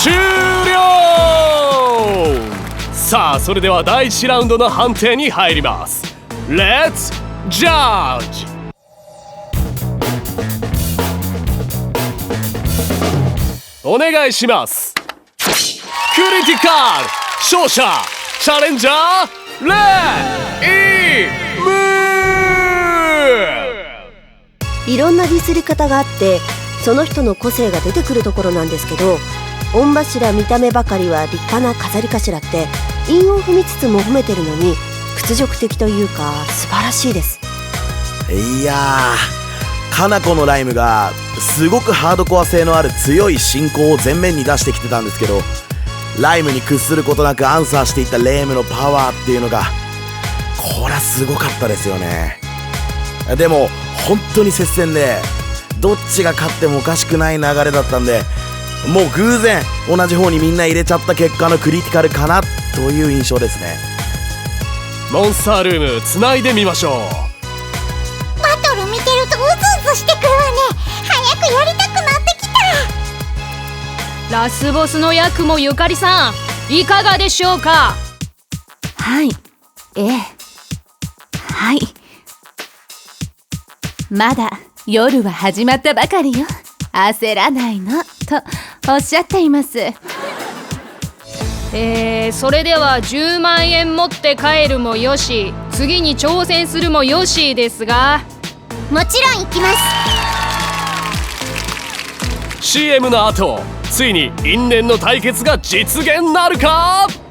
終了。さあそれでは第1ラウンドの判定に入ります。 Let's judge。 お願いします。クリティカル勝者チャレンジャーレイムー。 いろんなディスり方があってその人の個性が出てくるところなんですけど、御柱見た目ばかりは立派な飾り頭って韻を踏みつつも褒めてるのに屈辱的というか素晴らしいです。 いやー、かなこのライムがすごくハードコア性のある強い進行を前面に出してきてたんですけど、ライムに屈することなくアンサーしていったレイムのパワーっていうのがこれはすごかったですよね。でも本当に接戦でどっちが勝ってもおかしくない流れだったんで、もう偶然同じ方にみんな入れちゃった結果のクリティカルかなという印象ですね。 モンスタールームつないでみましょう。 バトル見てるとうずうずしてくるわね。早くやりたくなってきた。 ラスボスのヤクモゆかりさん、いかがでしょうか？ はい、はい。まだ夜は始まったばかりよ。焦らないのとおっしゃっています。 それでは10万円持って帰るもよし、次に挑戦するもよしですが。 もちろん行きます。 CM の後、ついに因縁の対決が実現なるか。